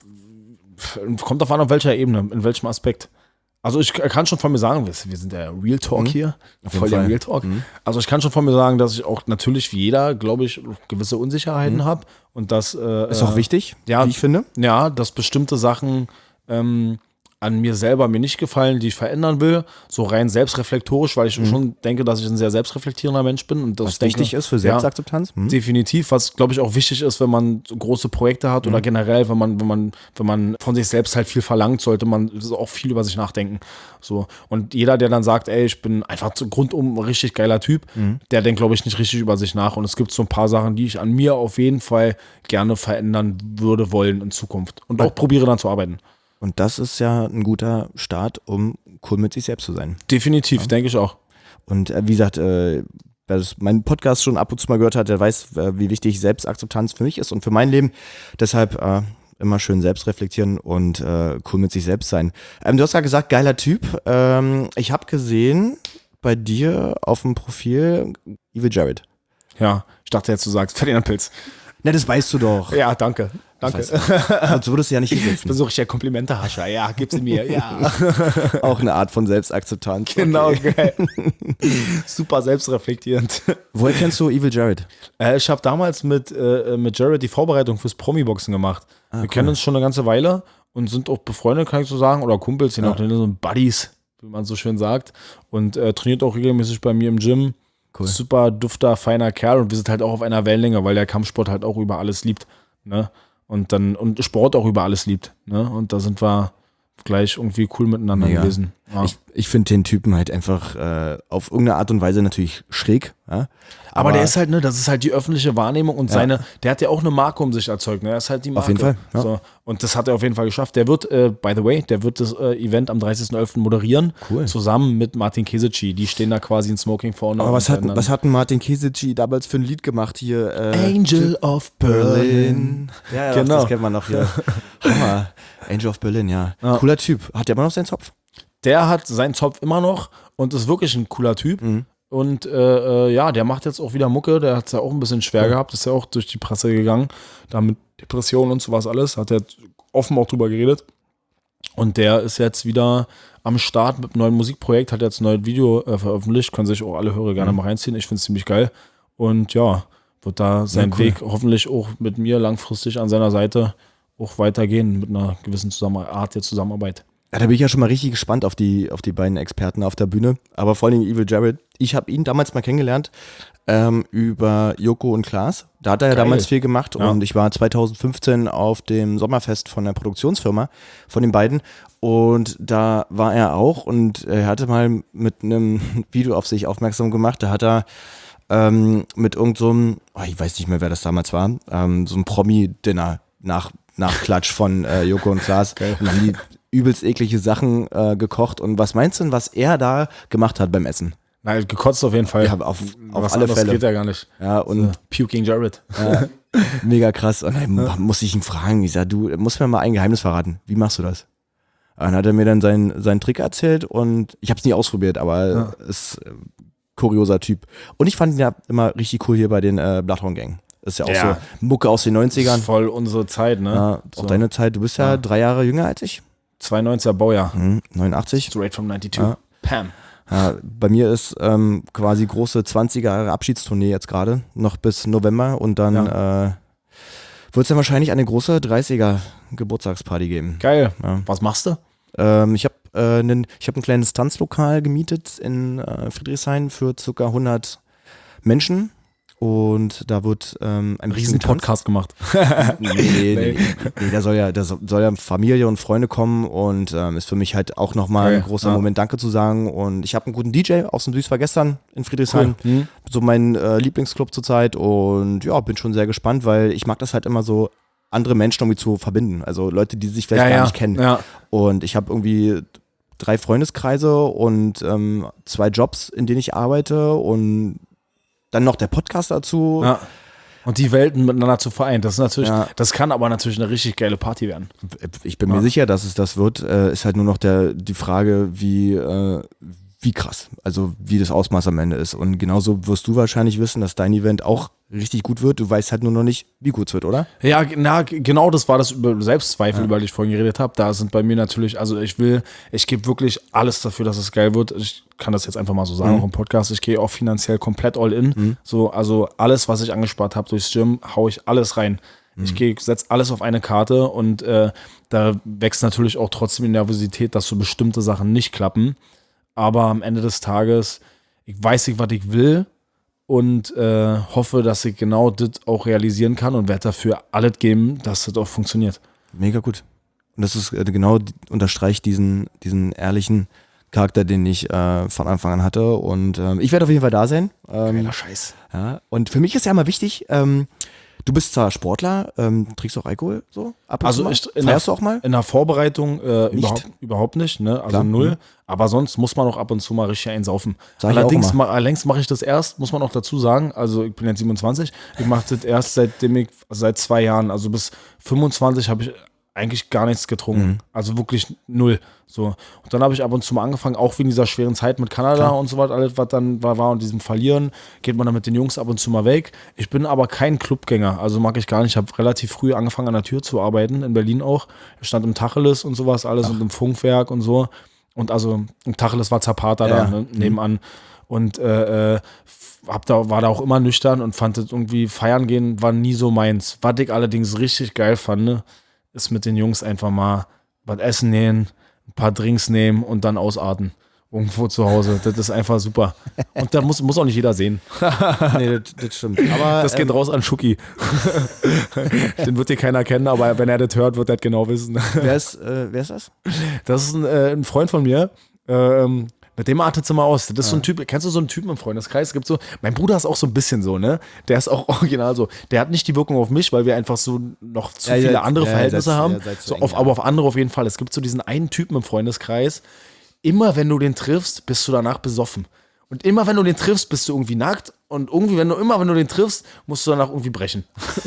Speaker 3: kommt auf an, auf welcher Ebene, in welchem Aspekt. Also ich kann schon von mir sagen, wir sind der Real Talk mhm. hier,
Speaker 2: auf
Speaker 3: voll der
Speaker 2: Fall.
Speaker 3: Real Talk.
Speaker 2: Mhm.
Speaker 3: Also ich kann schon von mir sagen, dass ich auch natürlich wie jeder, glaube ich, gewisse Unsicherheiten mhm. habe und das äh,
Speaker 2: ist auch wichtig,
Speaker 3: ja,
Speaker 2: wie ich finde.
Speaker 3: Ja, dass bestimmte Sachen ähm, an mir selber mir nicht gefallen, die ich verändern will, so rein selbstreflektorisch, weil ich mhm. schon denke, dass ich ein sehr selbstreflektierender Mensch bin. Und das
Speaker 2: was
Speaker 3: denke,
Speaker 2: wichtig ist für Selbstakzeptanz?
Speaker 3: Ja,
Speaker 2: mhm.
Speaker 3: definitiv, was glaube ich auch wichtig ist, wenn man so große Projekte hat mhm. oder generell, wenn man, wenn man, wenn man von sich selbst halt viel verlangt, sollte man auch viel über sich nachdenken. So. Und jeder, der dann sagt, ey, ich bin einfach so rundum ein richtig geiler Typ, mhm. der denkt, glaube ich, nicht richtig über sich nach. Und es gibt so ein paar Sachen, die ich an mir auf jeden Fall gerne verändern würde wollen in Zukunft. Und auch probiere dann zu arbeiten.
Speaker 2: Und das ist ja ein guter Start, um cool mit sich selbst zu sein.
Speaker 3: Definitiv, ja. Denke ich auch.
Speaker 2: Und äh, wie gesagt, äh, wer das meinen Podcast schon ab und zu mal gehört hat, der weiß, äh, wie wichtig Selbstakzeptanz für mich ist und für mein Leben. Deshalb äh, immer schön selbst reflektieren und äh, cool mit sich selbst sein. Ähm, du hast ja gesagt, geiler Typ. Ähm, ich habe gesehen bei dir auf dem Profil Evil Jared.
Speaker 3: Ja, ich dachte jetzt, du sagst Ferdinand Pilz.
Speaker 2: Na, das weißt du doch.
Speaker 3: Ja, danke. Danke.
Speaker 2: Sonst würdest du ja nicht hinsetzen.
Speaker 3: Versuche ich ja Komplimente-Hascher. Ja, gib sie mir. Ja.
Speaker 2: Auch eine Art von Selbstakzeptanz.
Speaker 3: Genau, okay. Geil. Super selbstreflektierend.
Speaker 2: Woher kennst du Evil Jared?
Speaker 3: Äh, ich habe damals mit, äh, mit Jared die Vorbereitung fürs Promi-Boxen gemacht. Ah, Wir cool. kennen uns schon eine ganze Weile und sind auch befreundet, kann ich so sagen, oder Kumpels, je nachdem, ja. so Buddies, wie man so schön sagt. Und äh, trainiert auch regelmäßig bei mir im Gym. Cool. Super dufter, feiner Kerl und wir sind halt auch auf einer Wellenlänge, weil der Kampfsport halt auch über alles liebt. Ne? Und dann und Sport auch über alles liebt. Ne? Und da sind wir gleich irgendwie cool miteinander
Speaker 2: ja.
Speaker 3: gewesen. Ja.
Speaker 2: Ich, ich finde den Typen halt einfach äh, auf irgendeine Art und Weise natürlich schräg. Ja?
Speaker 3: Aber, Aber der ist halt, ne, das ist halt die öffentliche Wahrnehmung und ja. seine, der hat ja auch eine Marke um sich erzeugt, ne? Er ist halt die Marke.
Speaker 2: Auf jeden Fall. Ja.
Speaker 3: So. Und das hat er auf jeden Fall geschafft. Der wird, äh, by the way, der wird das äh, Event am dreißigsten elften moderieren. Cool. Zusammen mit Martin Kesici. Die stehen da quasi in Smoking vorne.
Speaker 2: Aber was hat, was hat Martin Kesici damals für ein Lied gemacht hier? Äh,
Speaker 3: Angel of Berlin.
Speaker 2: Ja, ja,
Speaker 3: genau.
Speaker 2: Das kennt man noch hier. Hammer. Angel of Berlin, ja. ja. Cooler Typ. Hat der immer noch seinen Zopf?
Speaker 3: Der hat seinen Zopf immer noch und ist wirklich ein cooler Typ. Mhm. Und äh, ja, der macht jetzt auch wieder Mucke. Der hat es ja auch ein bisschen schwer ja. gehabt. Ist ja auch durch die Presse gegangen. Da mit Depressionen und sowas alles. Hat er offen auch drüber geredet. Und der ist jetzt wieder am Start mit einem neuen Musikprojekt. Hat jetzt ein neues Video äh, veröffentlicht. Können sich auch alle Hörer gerne mhm. mal reinziehen. Ich finde es ziemlich geil. Und ja, wird da seinen ja, cool. Weg hoffentlich auch mit mir langfristig an seiner Seite auch weitergehen. Mit einer gewissen Zusammen- Art der Zusammenarbeit.
Speaker 2: Ja, da bin ich ja schon mal richtig gespannt auf die, auf die beiden Experten auf der Bühne. Aber vor allem Evil Jared. Ich habe ihn damals mal kennengelernt ähm, über Joko und Klaas. Da hat er ja Geil. damals viel gemacht. Ja. Und ich war zwanzig fünfzehn auf dem Sommerfest von der Produktionsfirma von den beiden. Und da war er auch. Und er hatte mal mit einem Video auf sich aufmerksam gemacht. Da hat er ähm, mit irgend so einem, oh, ich weiß nicht mehr, wer das damals war, ähm, so ein Promi-Dinner nach, Nachklatsch von äh, Joko und Klaas. Geil. Und dann die übelst eklige Sachen äh, gekocht. Und was meinst du denn, was er da gemacht hat beim Essen?
Speaker 3: Nein, gekotzt auf jeden Fall.
Speaker 2: Ja, auf, auf
Speaker 3: was
Speaker 2: alle Fälle.
Speaker 3: Das geht ja gar nicht.
Speaker 2: Ja, und
Speaker 3: so, Puking Jared.
Speaker 2: Ja, mega krass. Und dann ja. muss ich ihn fragen. Ich sag, du musst mir mal ein Geheimnis verraten. Wie machst du das? Und dann hat er mir dann seinen, seinen Trick erzählt und ich habe es nie ausprobiert, aber ja. ist äh, kurioser Typ. Und ich fand ihn ja immer richtig cool hier bei den äh, Bloodhound Gang. Ist ja auch ja. so Mucke aus den neunzigern.
Speaker 3: Ist voll unsere Zeit, ne?
Speaker 2: Ja,
Speaker 3: so.
Speaker 2: Auch deine Zeit. Du bist ja, ja drei Jahre jünger als ich.
Speaker 3: zweiundneunziger Baujahr.
Speaker 2: Mhm, neunundachtzig.
Speaker 3: Straight from neunundneunzig.
Speaker 2: Ja.
Speaker 3: Pam.
Speaker 2: Ja, bei mir ist ähm, quasi große zwanziger Abschiedstournee jetzt gerade, noch bis November und dann ja. äh, wird es dann wahrscheinlich eine große dreißiger Geburtstagsparty geben.
Speaker 3: Geil. Ja. Was machst du?
Speaker 2: Ähm, ich habe äh, ein, ich hab ein kleines Tanzlokal gemietet in äh, Friedrichshain für ca. hundert Menschen und da wird ähm, ein
Speaker 3: Riesen Podcast gemacht.
Speaker 2: nee, nee, nee, nee, da soll ja, da soll ja Familie und Freunde kommen und ähm, ist für mich halt auch nochmal
Speaker 3: Okay,
Speaker 2: ein großer
Speaker 3: ja.
Speaker 2: Moment, Danke zu sagen. Und ich habe einen guten D J aus dem Süß war gestern in Friedrichshain,
Speaker 3: Cool. Mhm.
Speaker 2: so mein äh, Lieblingsclub zurzeit und ja, bin schon sehr gespannt, weil ich mag das halt immer so, andere Menschen irgendwie zu verbinden. Also Leute, die sich vielleicht
Speaker 3: Ja,
Speaker 2: gar
Speaker 3: ja,
Speaker 2: nicht kennen.
Speaker 3: ja.
Speaker 2: Und ich habe irgendwie drei Freundeskreise und ähm, zwei Jobs, in denen ich arbeite und dann noch der Podcast dazu.
Speaker 3: Ja. Und die Welten miteinander zu vereinen, das ist natürlich,
Speaker 2: Ja.
Speaker 3: das kann aber natürlich eine richtig geile Party werden.
Speaker 2: Ich bin mir
Speaker 3: Ja.
Speaker 2: sicher, dass es das wird. Äh, ist halt nur noch der, die Frage, wie, äh, wie krass, also wie das Ausmaß am Ende ist. Und genauso wirst du wahrscheinlich wissen, dass dein Event auch richtig gut wird. Du weißt halt nur noch nicht, wie gut es wird, oder?
Speaker 3: Ja, na, g- genau das war das über Selbstzweifel, über die ich vorhin geredet habe. Da sind bei mir natürlich, also ich will, ich gebe wirklich alles dafür, dass es geil wird. Ich kann das jetzt einfach mal so sagen,
Speaker 2: Mhm.
Speaker 3: auch im Podcast. Ich gehe auch finanziell komplett all in. So, also alles, was ich angespart habe durchs Gym, haue ich alles rein. Ich gehe, setze alles auf eine Karte und äh, da wächst natürlich auch trotzdem die Nervosität, dass so bestimmte Sachen nicht klappen. Aber am Ende des Tages, ich weiß nicht, was ich will und äh, hoffe, dass ich genau das auch realisieren kann und werde dafür alles geben, dass das auch funktioniert.
Speaker 2: Mega gut. Und das ist äh, genau, die- unterstreicht diesen, diesen ehrlichen Charakter, den ich äh, von Anfang an hatte. Und ähm, ich werde auf jeden Fall da sein. Ähm,
Speaker 3: Scheiß.
Speaker 2: ja. Und für mich ist ja immer wichtig, ähm, du bist zwar Sportler, ähm, trinkst auch Alkohol so ab und
Speaker 3: Also
Speaker 2: zu mal?
Speaker 3: ich, in,
Speaker 2: Feierst
Speaker 3: der,
Speaker 2: du auch mal?
Speaker 3: in der Vorbereitung äh,
Speaker 2: Nicht?
Speaker 3: überhaupt, überhaupt nicht, ne? Also
Speaker 2: Klar.
Speaker 3: null.
Speaker 2: Mhm.
Speaker 3: Aber sonst muss man auch ab und zu mal richtig einsaufen.
Speaker 2: Sag ich auch
Speaker 3: Allerdings,
Speaker 2: immer.
Speaker 3: ma, allerdings mache ich das erst, muss man auch dazu sagen. Also ich bin jetzt siebenundzwanzig. Ich mache das erst seitdem ich, seit zwei Jahren. Also bis fünfundzwanzig habe ich eigentlich gar nichts getrunken.
Speaker 2: Mhm.
Speaker 3: Also wirklich null. So. Und dann habe ich ab und zu mal angefangen, auch wegen dieser schweren Zeit mit Kanada
Speaker 2: Klar.
Speaker 3: und so weiter, alles, was dann war, war und diesem Verlieren, geht man dann mit den Jungs ab und zu mal weg. Ich bin aber kein Clubgänger, also mag ich gar nicht. Ich habe relativ früh angefangen, an der Tür zu arbeiten, in Berlin auch. Ich stand im Tacheles und sowas alles und im Funkwerk und so. Und also im Tacheles war Zapata
Speaker 2: Ja,
Speaker 3: da,
Speaker 2: ja.
Speaker 3: ne, nebenan. Und äh, äh, hab da, war da auch immer nüchtern und fand das irgendwie, feiern gehen war nie so meins. Was ich allerdings richtig geil fand, ne, ist mit den Jungs einfach mal was essen nehmen, ein paar Drinks nehmen und dann ausarten. Irgendwo zu Hause. Das ist einfach super. Und da muss, muss auch nicht jeder sehen.
Speaker 2: Nee, das, das stimmt. Aber
Speaker 3: Das geht
Speaker 2: ähm,
Speaker 3: raus an Schuki. Den wird hier keiner kennen, aber wenn er das hört, wird er das genau wissen.
Speaker 2: wer, ist, äh, wer ist das?
Speaker 3: Das ist ein, äh, ein Freund von mir. Ähm, mit dem artet es immer aus. Das ist so ein Typ, kennst du so einen Typen im Freundeskreis? Es gibt so, mein Bruder ist auch so ein bisschen so, ne? Der ist auch original so. Der hat nicht die Wirkung auf mich, weil wir einfach so noch zu
Speaker 2: Ja,
Speaker 3: viele
Speaker 2: ja,
Speaker 3: andere
Speaker 2: ja,
Speaker 3: Verhältnisse
Speaker 2: seid-
Speaker 3: haben.
Speaker 2: ja, seid zu
Speaker 3: so
Speaker 2: eng,
Speaker 3: auf,
Speaker 2: ja.
Speaker 3: aber auf andere auf jeden Fall. Es gibt so diesen einen Typen im Freundeskreis. Immer wenn du den triffst, bist du danach besoffen. Und immer wenn du den triffst, bist du irgendwie nackt. Und irgendwie, wenn du immer wenn du den triffst, musst du danach irgendwie brechen.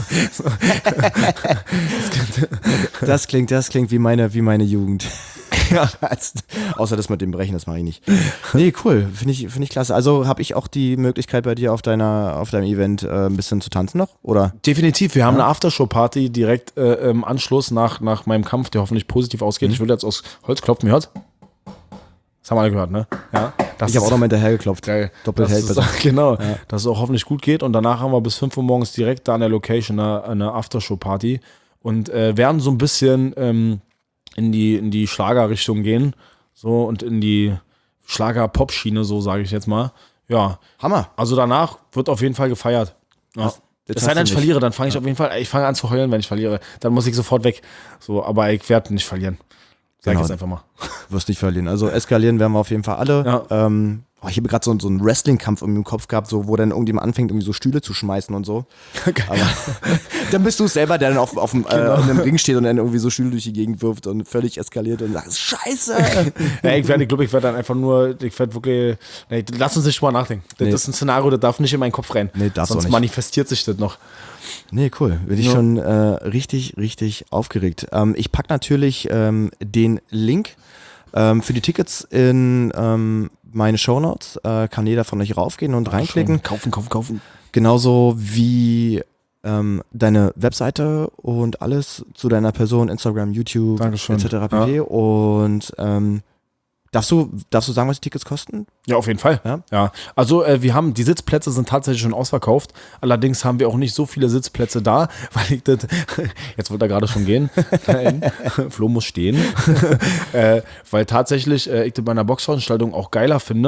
Speaker 2: Das klingt, das klingt wie meine, wie meine Jugend. Ja. Außer das mit dem Brechen, das mache ich nicht. Nee, cool. Finde ich, finde ich klasse. Also habe ich auch die Möglichkeit bei dir auf deiner, auf deinem Event äh, ein bisschen zu tanzen noch? Oder?
Speaker 3: Definitiv. Wir haben eine Aftershow-Party direkt äh, im Anschluss nach, nach meinem Kampf, der hoffentlich positiv ausgeht. Ich will jetzt aus Holz klopfen. Ihr hört? Das haben alle gehört, ne? Ja. Das
Speaker 2: Ich habe
Speaker 3: ist-
Speaker 2: auch noch mal hinterher geklopft.
Speaker 3: Geil.
Speaker 2: Doppelt
Speaker 3: das
Speaker 2: hält
Speaker 3: ist,
Speaker 2: besser.
Speaker 3: Genau, dass es auch hoffentlich gut geht. Und danach haben wir bis fünf Uhr morgens direkt da an der Location eine, eine Aftershow-Party und äh, werden so ein bisschen ähm, in die, in die Schlagerrichtung gehen. So und in die Schlager-Pop-Schiene, so sage ich jetzt mal. Ja,
Speaker 2: Hammer.
Speaker 3: also danach wird auf jeden Fall gefeiert. Ja.
Speaker 2: Das
Speaker 3: Es
Speaker 2: hast
Speaker 3: sei
Speaker 2: du
Speaker 3: denn, ich
Speaker 2: nicht.
Speaker 3: verliere, dann fange ich auf jeden Fall, ich fange an zu heulen, wenn ich verliere. Dann muss ich sofort weg. So, aber ich werde nicht verlieren. Sag ich
Speaker 2: Genau.
Speaker 3: jetzt einfach mal.
Speaker 2: Wirst nicht verlieren. Also eskalieren werden wir auf jeden Fall alle.
Speaker 3: Ja.
Speaker 2: Ähm, oh, ich habe gerade so, so einen Wrestling-Kampf im Kopf gehabt, so, wo dann irgendjemand anfängt, irgendwie so Stühle zu schmeißen und so. Aber dann bist du es selber, der dann auf, auf dem, äh,
Speaker 3: Genau.
Speaker 2: in einem Ring steht und dann irgendwie so Stühle durch die Gegend wirft und völlig eskaliert und sagt, Scheiße!
Speaker 3: Ja, ich werde, ich glaube, ich werde dann einfach nur, ich werde wirklich, nee, lass uns nicht mal nachdenken. Das
Speaker 2: Nee.
Speaker 3: ist ein Szenario, das darf nicht in meinen Kopf rein.
Speaker 2: Nee, darf's
Speaker 3: Sonst
Speaker 2: auch nicht.
Speaker 3: manifestiert sich das noch.
Speaker 2: Nee, cool. Bin ich
Speaker 3: Ja.
Speaker 2: schon äh, richtig, richtig aufgeregt. Ähm, ich packe natürlich ähm, den Link ähm, für die Tickets in ähm, meine Shownotes. Äh, kann jeder von euch raufgehen und reinklicken.
Speaker 3: Kaufen, kaufen, kaufen.
Speaker 2: Genauso wie ähm, deine Webseite und alles zu deiner Person, Instagram, YouTube,
Speaker 3: Dankeschön.
Speaker 2: et cetera pp. Und ähm, darfst du, darfst du sagen, was die Tickets kosten?
Speaker 3: Ja, auf jeden Fall.
Speaker 2: Ja?
Speaker 3: Ja. Also äh, wir haben, die Sitzplätze sind tatsächlich schon ausverkauft. Allerdings haben wir auch nicht so viele Sitzplätze da, weil ich das, jetzt wollte er gerade schon gehen. Nein, Flo muss stehen. äh, weil tatsächlich äh, ich das bei einer Boxveranstaltung auch geiler finde,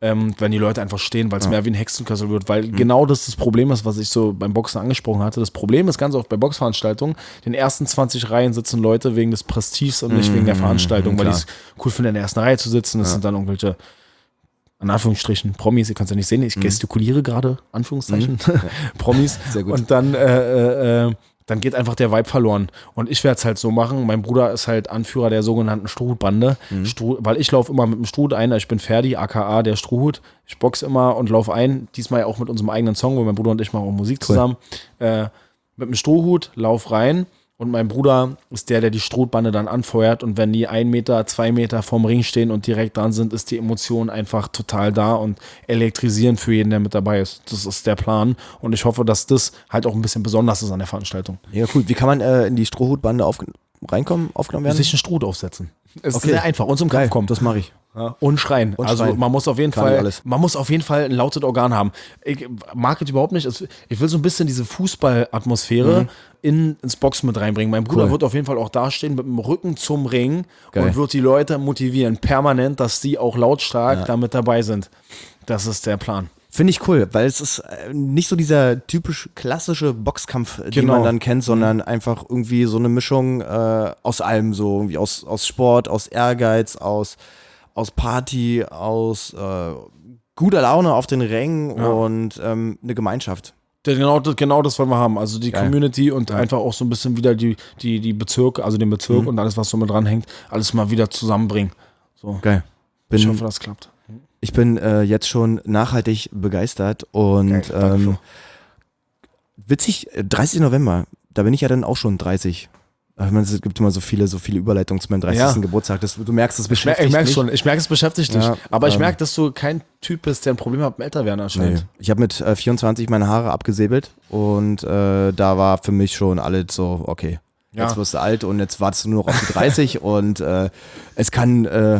Speaker 3: ähm, wenn die Leute einfach stehen, weil es ja. mehr wie ein Hexenkessel wird, weil mhm. genau das das Problem ist, was ich so beim Boxen angesprochen hatte. Das Problem ist ganz oft bei Boxveranstaltungen, in den ersten zwanzig Reihen sitzen Leute wegen des Prestiges und nicht mhm. wegen der Veranstaltung, mhm, weil die es cool finden, in der ersten Reihe zu sitzen. Das ja. sind dann irgendwelche, in Anführungsstrichen, Promis, ihr könnt es ja nicht sehen, ich mhm. gestikuliere gerade, Anführungszeichen, mhm. Promis. Sehr gut. Und dann äh, äh, dann geht einfach der Vibe verloren. Und ich werde es halt so machen. Mein Bruder ist halt Anführer der sogenannten Strohhutbande, mhm. Stroh, weil ich laufe immer mit dem Strohhut ein. Ich bin Ferdi, aka der Strohhut. Ich boxe immer und laufe ein. Diesmal ja auch mit unserem eigenen Song, weil mein Bruder und ich machen auch Musik cool. zusammen. Äh, mit dem Strohhut, lauf rein. Und mein Bruder ist der, der die Strohbande dann anfeuert. Und wenn die ein Meter, zwei Meter vorm Ring stehen und direkt dran sind, ist die Emotion einfach total da und elektrisierend für jeden, der mit dabei ist. Das ist der Plan. Und ich hoffe, dass das halt auch ein bisschen besonders ist an der Veranstaltung.
Speaker 2: Ja, cool. Wie kann man äh, in die Strohhutbande auf, reinkommen, aufgenommen werden?
Speaker 3: Sich einen Strohhut aufsetzen. Es
Speaker 2: okay.
Speaker 3: ist sehr einfach. Und zum Kampf kommen.
Speaker 2: Das mache ich.
Speaker 3: Ja, und schreien. Und also schreien. man muss auf jeden Kann Fall, man muss auf jeden Fall ein lautes Organ haben. Ich mag es überhaupt nicht. Ich will so ein bisschen diese Fußballatmosphäre mhm. in, ins Boxen mit reinbringen. Mein Bruder cool. wird auf jeden Fall auch dastehen mit dem Rücken zum Ring Geil. und wird die Leute motivieren, permanent, dass die auch lautstark ja. damit dabei sind. Das ist der Plan.
Speaker 2: Finde ich cool, weil es ist nicht so dieser typisch klassische Boxkampf, den genau. man dann kennt, sondern mhm. einfach irgendwie so eine Mischung äh, aus allem, so irgendwie aus, aus Sport, aus Ehrgeiz, aus aus Party, aus äh, guter Laune auf den Rängen ja. und ähm, eine Gemeinschaft.
Speaker 3: Genau, genau das wollen wir haben. Also die Geil. Community und ja. einfach auch so ein bisschen wieder die, die, die Bezirke, also den Bezirk mhm. und alles, was so mit dranhängt, alles mal wieder zusammenbringen. So.
Speaker 2: Geil.
Speaker 3: Bin, ich hoffe, das klappt.
Speaker 2: Ich bin äh, jetzt schon nachhaltig begeistert und Geil, ähm, witzig, dreißigsten November, da bin ich ja dann auch schon dreißig. Ich meine, es gibt immer so viele, so viele Überleitungen zu meinem dreißigsten Ja. Geburtstag. Das, du merkst, es beschäftigt
Speaker 3: ich merke
Speaker 2: mich.
Speaker 3: schon, ich merke, es beschäftigt dich.
Speaker 2: Ja,
Speaker 3: aber ich
Speaker 2: ähm,
Speaker 3: merke, dass du kein Typ bist, der ein Problem hat mit Älterwerden anscheinend.
Speaker 2: Nee. Ich habe mit äh, vierundzwanzig meine Haare abgesäbelt und äh, da war für mich schon alles so, okay, ja. jetzt wirst du alt und jetzt wartest du nur noch auf die dreißig und äh, es kann, äh,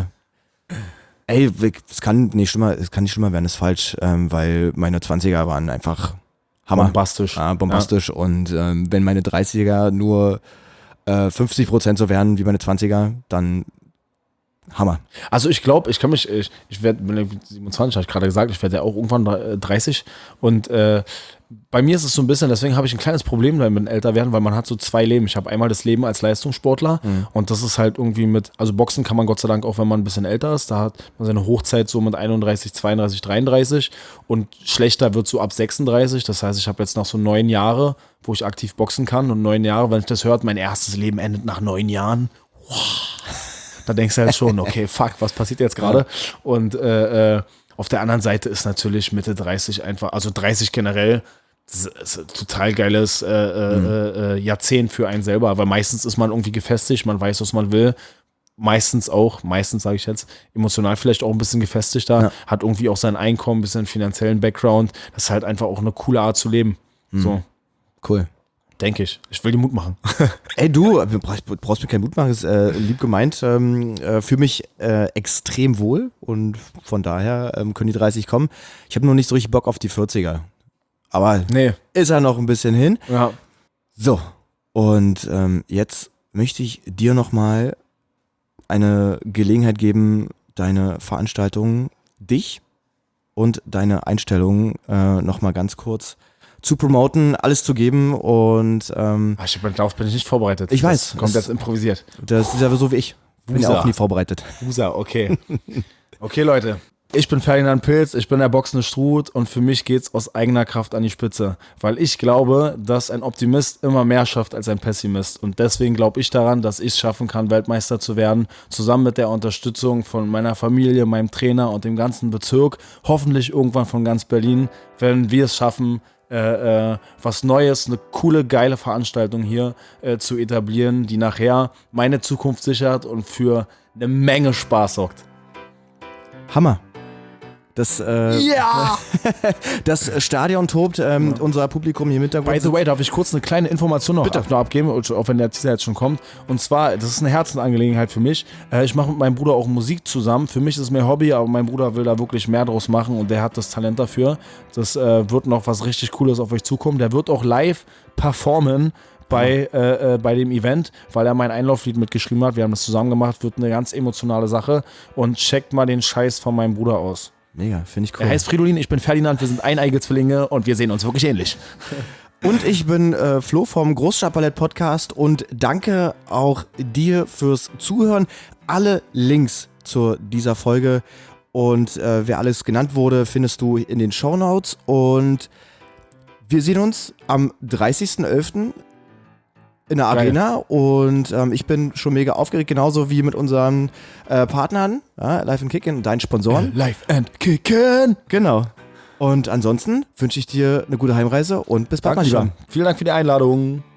Speaker 2: ey, es kann nicht schlimmer, es kann nicht schlimmer werden, ist falsch, ähm, weil meine zwanziger waren einfach Hammer.
Speaker 3: Bombastisch.
Speaker 2: Ja, bombastisch ja. und ähm, wenn meine dreißiger nur fünfzig Prozent so werden wie meine zwanziger, dann Hammer.
Speaker 3: Also ich glaube, ich kann mich, ich, ich werde, siebenundzwanzig habe ich gerade gesagt, ich werde ja auch irgendwann dreißig und äh, bei mir ist es so ein bisschen, deswegen habe ich ein kleines Problem damit mit älter werden, weil man hat so zwei Leben. Ich habe einmal das Leben als Leistungssportler mhm. und das ist halt irgendwie mit, also Boxen kann man Gott sei Dank auch, wenn man ein bisschen älter ist, da hat man seine Hochzeit so mit einunddreißig, zweiunddreißig, dreiunddreißig und schlechter wird so ab sechsunddreißig, das heißt, ich habe jetzt noch so neun Jahre, wo ich aktiv boxen kann und neun Jahre, wenn ich das hört, mein erstes Leben endet nach neun Jahren. Wow. Da denkst du halt schon, okay, fuck, was passiert jetzt gerade? Und äh, äh, auf der anderen Seite ist natürlich Mitte dreißig einfach, also dreißig generell, das ist ein total geiles äh, mhm. äh, Jahrzehnt für einen selber, weil meistens ist man irgendwie gefestigt, man weiß, was man will. Meistens auch, meistens sage ich jetzt, emotional vielleicht auch ein bisschen gefestigter, ja. hat irgendwie auch sein Einkommen, ein bisschen finanziellen Background. Das ist halt einfach auch eine coole Art zu leben. Mhm. So.
Speaker 2: Cool.
Speaker 3: Denke ich. Ich will dir Mut machen.
Speaker 2: Ey, du, du brauchst mir keinen Mut machen, das ist äh, lieb gemeint. Ähm, äh, fühle mich äh, extrem wohl und von daher ähm, können die dreißig kommen. Ich habe nur nicht so richtig Bock auf die vierziger. Aber
Speaker 3: nee.
Speaker 2: ist ja noch ein bisschen hin.
Speaker 3: Ja.
Speaker 2: So, und ähm, jetzt möchte ich dir nochmal eine Gelegenheit geben, deine Veranstaltung, dich und deine Einstellung äh, nochmal ganz kurz zu promoten, alles zu geben und ähm,
Speaker 3: Ach, ich bin, darauf bin ich nicht vorbereitet.
Speaker 2: Ich weiß.
Speaker 3: Das kommt jetzt improvisiert.
Speaker 2: Das ist ja so wie ich. Ich bin ja auch nie vorbereitet.
Speaker 3: Usa, okay. Okay, Leute. Ich bin Ferdinand Pilz, ich bin der boxende Struth und für mich geht's aus eigener Kraft an die Spitze. Weil ich glaube, dass ein Optimist immer mehr schafft als ein Pessimist. Und deswegen glaube ich daran, dass ich es schaffen kann, Weltmeister zu werden. Zusammen mit der Unterstützung von meiner Familie, meinem Trainer und dem ganzen Bezirk. Hoffentlich irgendwann von ganz Berlin, wenn wir es schaffen, Äh, äh, was Neues, eine coole, geile Veranstaltung hier äh, zu etablieren, die nachher meine Zukunft sichert und für eine Menge Spaß sorgt.
Speaker 2: Hammer. Das, äh,
Speaker 3: ja!
Speaker 2: das Stadion tobt, ähm, ja. Unser Publikum hier im Hintergrund.
Speaker 3: By the way, darf ich kurz eine kleine Information noch, ab, noch abgeben, auch wenn der Teaser jetzt schon kommt. Und zwar, das ist eine Herzensangelegenheit für mich. Äh, ich mache mit meinem Bruder auch Musik zusammen. Für mich ist es mehr Hobby, aber mein Bruder will da wirklich mehr draus machen und der hat das Talent dafür. Das äh, wird noch was richtig Cooles auf euch zukommen. Der wird auch live performen bei, äh, äh, bei dem Event, weil er mein Einlauflied mitgeschrieben hat. Wir haben das zusammen gemacht, wird eine ganz emotionale Sache. Und checkt mal den Scheiß von meinem Bruder aus.
Speaker 2: Mega, finde ich cool.
Speaker 3: Er heißt Fridolin, ich bin Ferdinand, wir sind eineige Zwillinge und wir sehen uns wirklich ähnlich.
Speaker 2: Und ich bin äh, Flo vom Großstadtballett Podcast und danke auch dir fürs Zuhören. Alle Links zu dieser Folge und äh, wer alles genannt wurde, findest du in den Shownotes. Und wir sehen uns am dreißigsten elften in der Arena. Geil. Und ähm, ich bin schon mega aufgeregt, genauso wie mit unseren äh, Partnern, ja, Live and Kicken und deinen Sponsoren.
Speaker 3: Äh, Live and Kicken!
Speaker 2: Genau. Und ansonsten wünsche ich dir eine gute Heimreise und bis bald, mein Lieber.
Speaker 3: Vielen Dank für die Einladung.